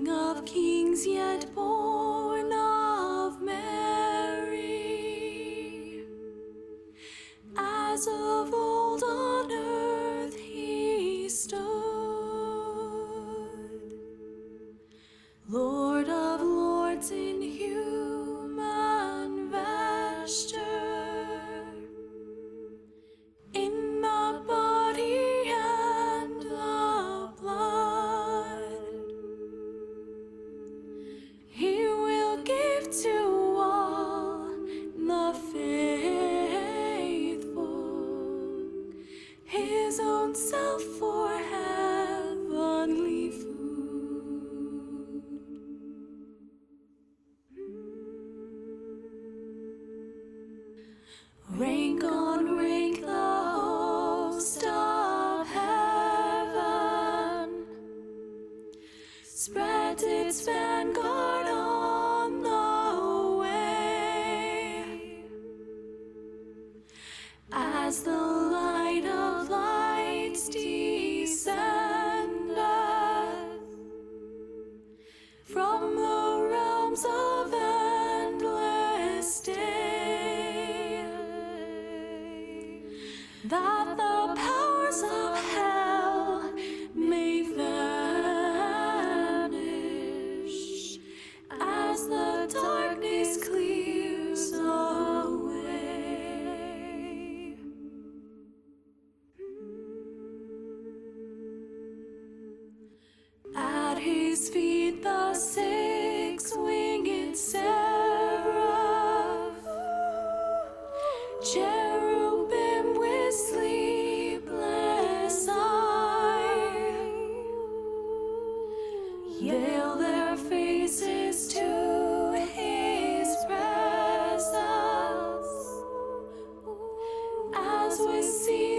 King of kings, yet born of Mary. As of old on earth he stood, Lord of lords in human vesture, in the body and the blood. He will give to all the faithful his own self for heavenly food. Rank on rank the host of heaven spread its vanguard on the way, as the light of lights descendeth from the realms of endless day, that the powers of hell may vanish as the darkness clears away. At his feet the six-winged seraph, cherubim with sleepless eye, veil their faces to his presence, as we see